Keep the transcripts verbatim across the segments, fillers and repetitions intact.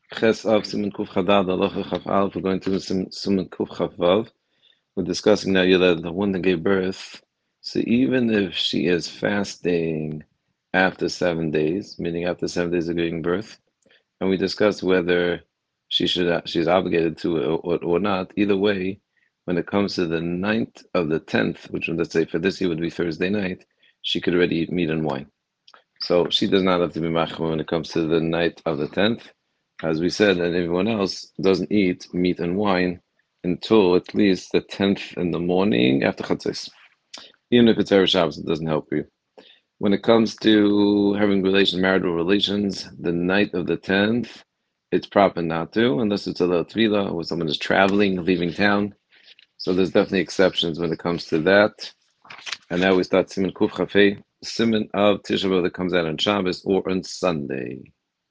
Ches of Siman Kuf Chadad, Halacha Chaf Aleph. We're going to Siman Kuf Chaf Vav. We're discussing now that the one that gave birth. So even if she is fasting after seven days, meaning after seven days of giving birth, and we discussed whether she should she's obligated to it or, or not. Either way, when it comes to the ninth of the tenth, which let's say for this year would be Thursday night, she could already eat meat and wine. So she does not have to be machmir when it comes to the night of the tenth. As we said, and everyone else doesn't eat meat and wine until at least the tenth in the morning after Chatzos. Even if it's Erev Shabbos, it doesn't help you. When it comes to having relations, marital relations, the night of the tenth, it's proper not to, unless it's a little tvila, or someone is traveling, leaving town. So there's definitely exceptions when it comes to that. And now we start Siman Kuf Chafei, Siman of Tisha B'Av that comes out on Shabbos or on Sunday.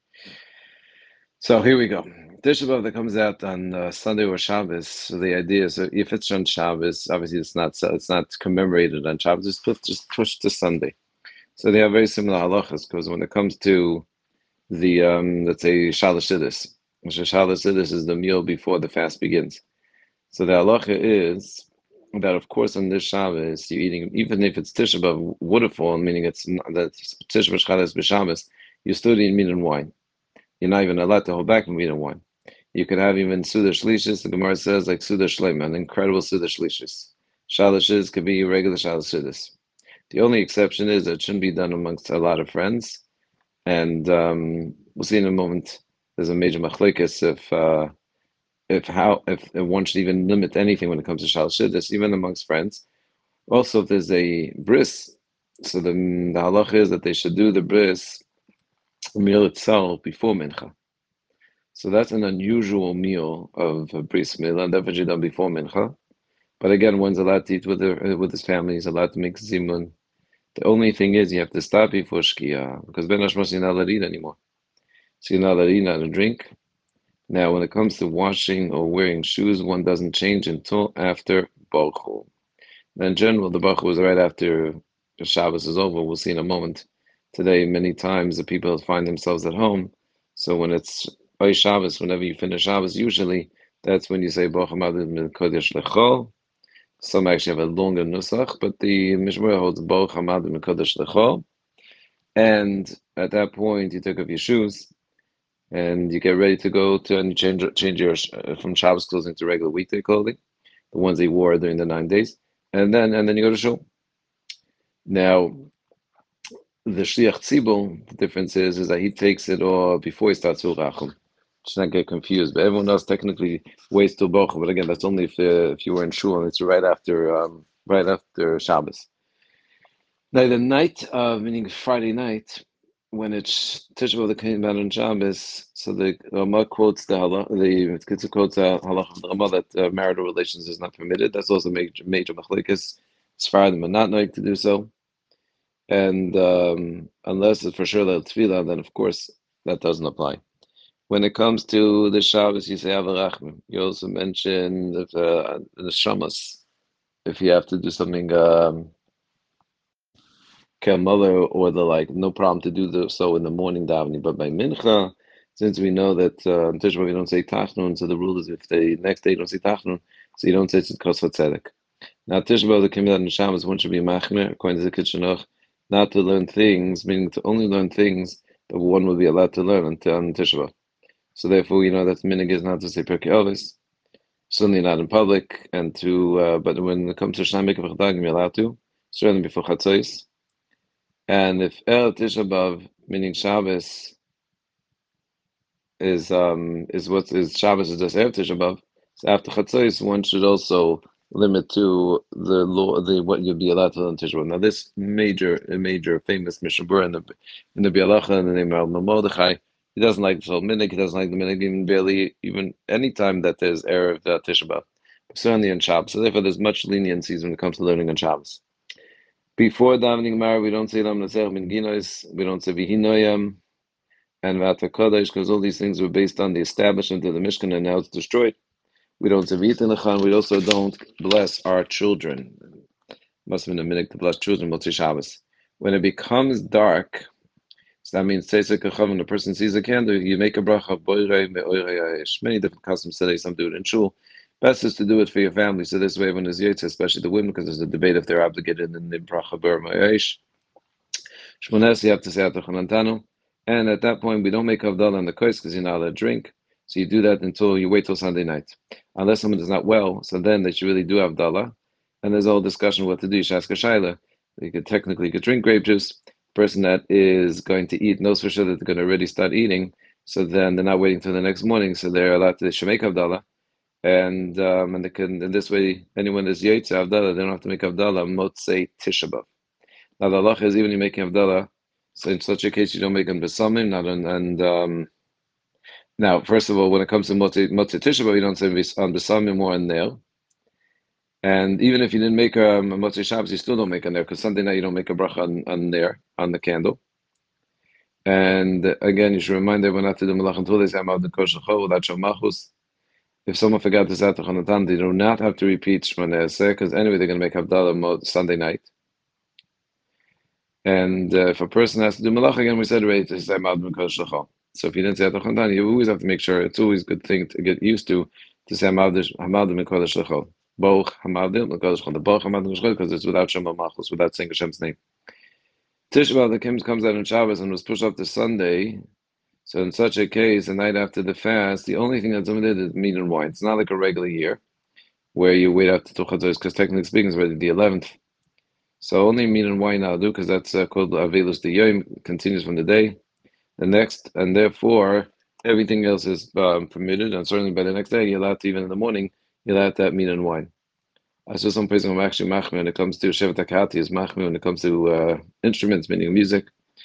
So here we go. Tisha B'Av that comes out on uh, Sunday or Shabbos. So the idea is, so if it's on Shabbos, obviously it's not it's not commemorated on Shabbos. Just push, just push to Sunday. So they have very similar halachas because when it comes to the um, let's say Shalosh Sidis, Shalosh Sidis is the meal before the fast begins. So the halacha is that, of course, on this Shabbos, you're eating, even if it's Tisha B'Av waterfall, meaning it's not, that Tisha B'Av Shabbos B'Shabbos, you're still eating meat and wine. You're not even allowed to hold back from meat and wine. You could have even Suda Shlishis, the Gemara says, like Suda Shleima, an incredible Suda Shlishis. Shalashis could be regular Shalashidis. The only exception is that it shouldn't be done amongst a lot of friends. And um, we'll see in a moment, there's a major machlekes if uh, if how if, if one should even limit anything when it comes to Shalashidis, even amongst friends. Also, if there's a bris, so the, the halach is that they should do the bris meal itself before mincha. So that's an unusual meal of a bris meal, and definitely done before mincha. But again, one's allowed to eat with the, with his family. He's allowed to make zimun. The only thing is you have to stop before shkia because ben hashmos you're not allowed to eat anymore. So you're not allowed to eat, not to drink. Now, when it comes to washing or wearing shoes, one doesn't change until after Baruch. In general, the Baruch is right after the Shabbos is over. We'll see in a moment. Today, many times the people find themselves at home. So when it's Oy Shabbos, whenever you finish Shabbos, usually that's when you say Baruch Hamad Min Kodesh Lechol. Some actually have a longer nusach, but the Mishmur holds Baruch Hamad Min Kodesh Lechol. And at that point, you take off your shoes and you get ready to go to and you change change your uh, from Shabbos clothing to regular weekday clothing, the ones they wore during the nine days, and then and then you go to shul. Now, the shliach tzibur, the difference is is that he takes it all before he starts Rachum. Should not get confused, but everyone else technically waits till Bochum. But again, that's only if uh, if you were in shul and it's right after um, right after Shabbos. Now, the night of, meaning Friday night, when it's Tisha B'Av that came out on Shabbos, so the Rama quotes the halach, the Kitzur quotes the halach of the Rama that uh, marital relations is not permitted. That's also major major machlekes. Sfaradim are not knowing to do so, and um, unless it's for sure that it's tefillah, then of course that doesn't apply. When it comes to the Shabbos, you say Avarachim. You also mention if, uh, the Shamas, if you have to do something. Um, mother or the like, no problem to do the, so in the morning davening. But by mincha, since we know that uh, on Tisha B'Av we don't say tachnun, so the rule is if the next day you don't say tachnun, so you don't say tzedkos v'tzedek. Now Tisha B'Av that came out in Shabbos, one should be machmer according to the Kitchener, not to learn things, meaning to only learn things that one will be allowed to learn until on Tisha B'Av. So therefore, you know that the minig is not to say Pirkei Avos, certainly not in public, and to uh, but when it comes to Shnai Mikvah Chadagim, you're allowed to, certainly before Chatzos. And if El Tisha B'Av, meaning Shabbos, is um is what is Shabbos is just after Tisha B'Av, so after Chatzos, one should also limit to the law, the what you'd be allowed to learn Tisha B'Av. Now, this major, major, famous Mishnah Berurah in the in the Bialacha in the name of Mordechai, he doesn't like the minig, he doesn't like the minig even barely even any time that there's erev uh, Tisha B'Av, certainly on Shabbos. So therefore, there's much leniencies when it comes to learning on Shabbos. Before davening Gemara, we don't say Lam Nasech Min Ginois, we don't say Vihinoyam and Vata Kodesh, because all these things were based on the establishment of the Mishkan, and now it's destroyed. We don't say Vitin Lechan, we also don't bless our children. Must have been a minute to bless children, Motzei Shabbos. When it becomes dark, So that means Tzeisek Kachav, when a person sees a candle, you make a bracha, boirei me'oirei ha'esh. Many different customs today, some do it in shul. Best is to do it for your family, so this way when there's yetz, especially the women, because there's a debate if they're obligated in the bracha boirei me'oirei. Shmones, you have to say Atachanantanu. And at that point, we don't make Havdalah on the kois because you're not allowed to drink. So you do that until you wait till Sunday night. Unless someone is not well, so then they should really do Havdalah. And there's a whole discussion what to do. Shaska Shaila. You could technically you could drink grape juice. The person that is going to eat knows for sure that they're going to already start eating. So then they're not waiting till the next morning. So they're allowed to, they should make Havdalah. And um, and they can, in this way, anyone is Yaitse Havdalah, they don't have to make Havdalah, Motzei Tisha B'Av. Now the halacha is even you making Havdalah, so in such a case you don't make them besamim. Not on, and um, now first of all, when it comes to Motzei Tisha B'Av, you don't say on besamim or on nail. And even if you didn't make a um, Motzei Shabbos, you still don't make a nail because Sunday night you don't make a bracha on, on there on the candle. And again, you should remind everyone not to do malach until they say Amav the kosher chol without shomachus. If someone forgot to say Atachanatan, they do not have to repeat Shmoneh Esrei because anyway they're going to make Havdalah Sunday night. And uh, if a person has to do malach again, we said already to say Hamad Mikol Shachal. So if you didn't say Atachantan, you always have to make sure. It's always a good thing to get used to to say Hamad Mikol Shachal. Boch Hamad Mikol Shachal. The Boch Hamad Mikol Shachal because it's without Shem Malchus, without saying Hashem's name. Tisha B'Av, the Kim comes out on Shabbos and was pushed up to Sunday. So in such a case, the night after the fast, the only thing that's limited is meat and wine. It's not like a regular year where you wait up to Tuchatzos because technically speaking, it's already the eleventh. So only meat and wine I'll do because that's uh, called Avelus the Yom, continues from the day. The next, and therefore everything else is um, permitted, and certainly by the next day, you're allowed to, even in the morning, you're allowed to have meat and wine. I saw some places I'm actually machmir when it comes to Shevet HaKahati is machmir when it comes to uh, instruments, meaning music.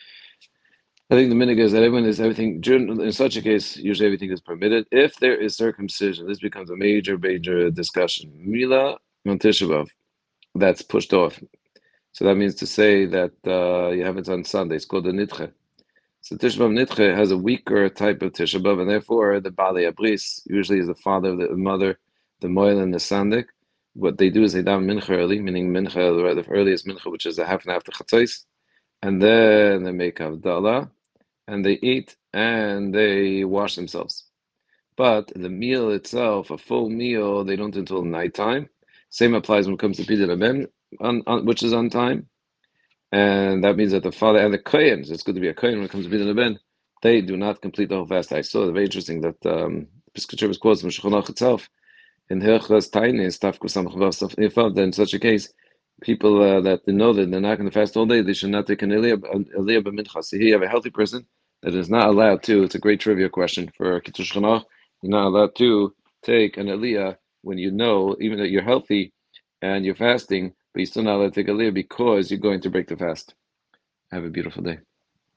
I think the minig is that everyone is everything, in such a case, usually everything is permitted. If there is circumcision, this becomes a major, major discussion. Mila on Tisha B'Av, that's pushed off. So that means to say that uh, you have it on Sunday. It's called the Nitche. So Tisha B'Av Nitche has a weaker type of Tisha B'Av, and therefore the Bali Abris usually is the father of the mother, the Moil and the Sandik. What they do is they daven Mincha early, meaning Mincha, the earliest Mincha, which is a half an hour after Chatzos, and then they make Havdalah, and they eat, and they wash themselves. But the meal itself, a full meal, they don't do until nighttime. Same applies when it comes to Pidyon Aben, on, on, which is on time. And that means that the father and the Kohen, it's good to be a Kohen when it comes to Pidyon Aben, they do not complete the whole fast. I saw it very interesting that um, Piskei quotes from Shulchan Aruch itself in Hilchos Tainis, Tafku Samach Vav Saf Ifad, that in such a case, people uh, that know that they're not going to fast all day, they should not take an Eliyah b'mincha. So here you have a healthy person that is not allowed to, it's a great trivia question for Kitzur Shulchan Aruch, you're not allowed to take an Aliyah when you know, even that you're healthy and you're fasting, but you're still not allowed to take Aliyah because you're going to break the fast. Have a beautiful day.